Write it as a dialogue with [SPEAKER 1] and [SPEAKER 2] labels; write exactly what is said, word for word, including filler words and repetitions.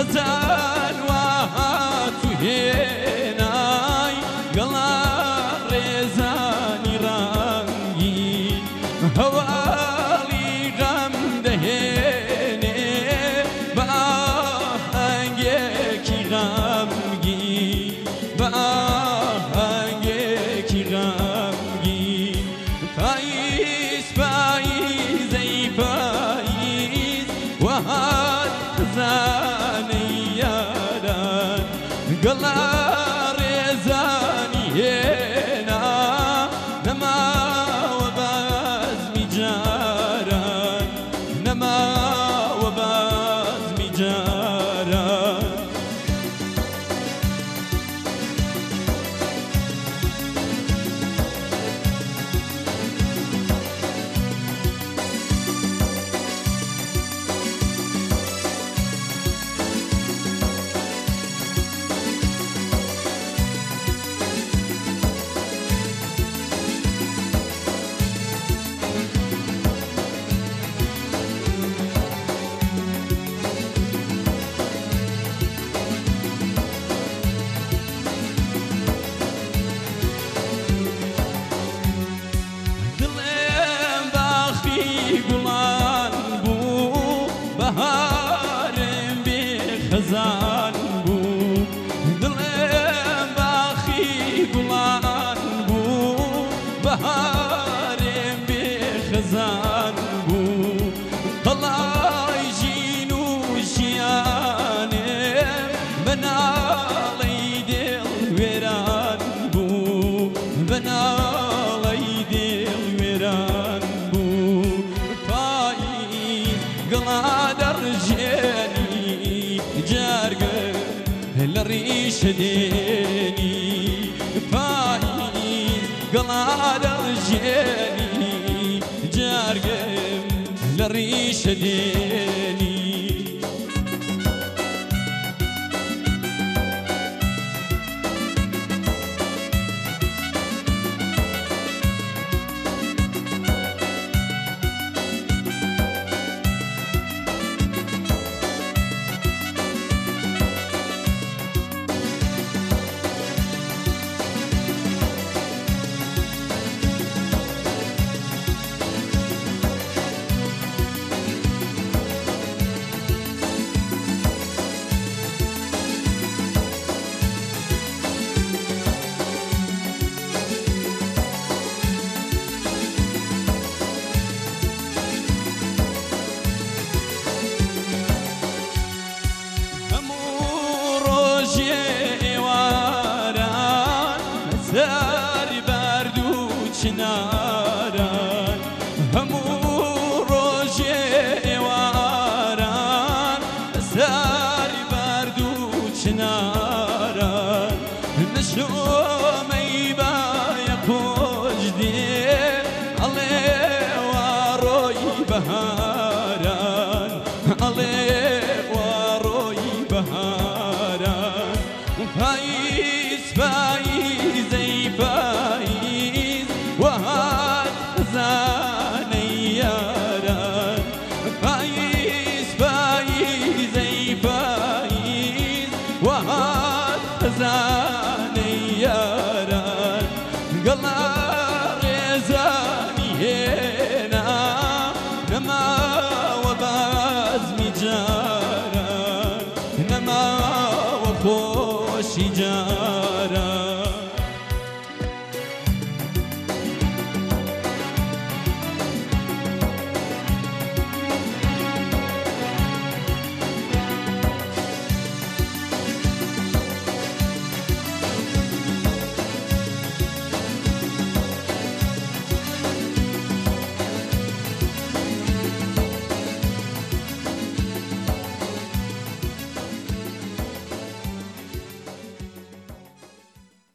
[SPEAKER 1] خزان وهاتو هێنای گەڵا ڕێزانی ڕەنگین هەواڵی غەم دەهێنێ بە ئاهەنگێکی غەمگین بە ئاهەنگێکی غەمگین پاییز پاییزەی پاییز وهات خزانەی یاران گەڵا ڕێزانی هێنا نەماوە بەزمی جاران نەماوە بەزمی جاران بهارم بی خزان بو دلم باخی گلان بو بهارم بی خزان بو قلای جین و ژیانم بناڵی دڵ وێران بو بناڵی دڵ وێران بو گڵا دەڕژێنی جارگە لە ڕیشە دێنی پاییز گڵا دەڕژێنی جارگەم لە ڕیشە دێنی ساری بەرد و چناران هەموو ڕۆژێ ئێواران ساری بەرد و چناران نەشۆمەی بایە خۆش دێ ئەڵێ وا ڕۆی بەهاران ئەڵێ